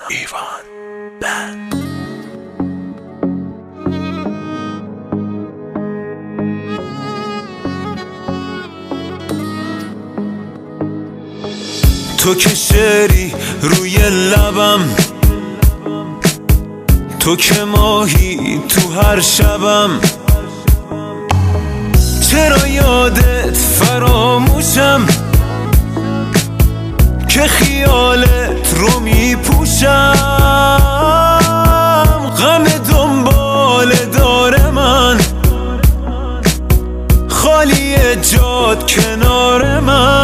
ایوان بند. تو که شعری روی لبم، تو که ماهی تو هر شبم، چرا یادت فراموشم که خیالت رو میپوشم. غم دنبال داره من، خالی جاد کنار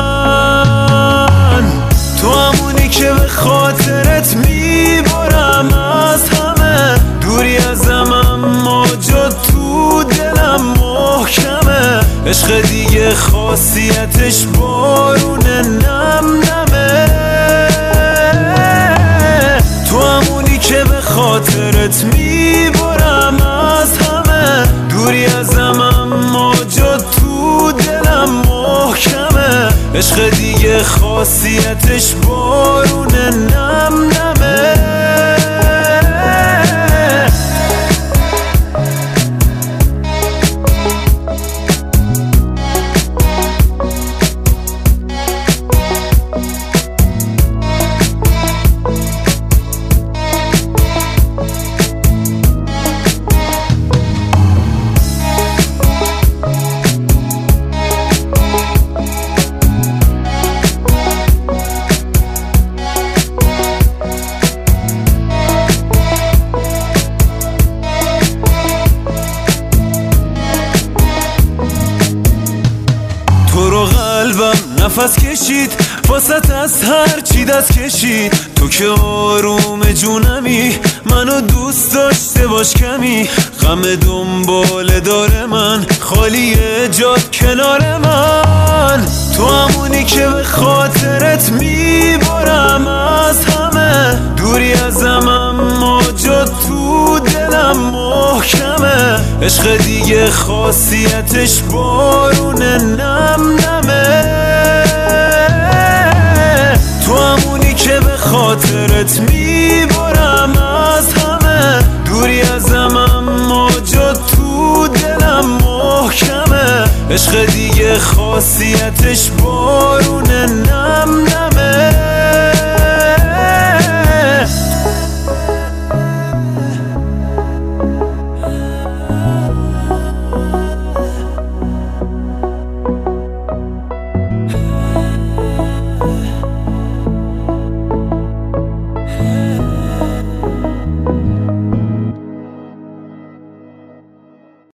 من. تو همونی که به خاطرت میبرم از همه، دوری ازم اما جا تو دلم محکمه. عشق دیگه خاصیتش بارون نم نمه. تو همونی که به خاطرت میبرم از همه، دوری ازم اما جا تو دلم محکمه. عشق دیگه خاصیتش بارون نم نمه. تو رو قلبم نفس کشید، واسط از هر چی دست کشید. تو که آروم جونمی، منو دوست داشته باش کمی. غم دنبال داره من، خالی جاد کنار من. تو همونی که به خاطرت میبرم از همه، دوری ازم اما جا تو دلم محکمه. عشق دیگه خاصیتش بارون نم نمه. تو همونی که به خاطرت میبرم از همه، دوری ازم اما جا تو دلم محکمه. عشق دیگه خاصیتش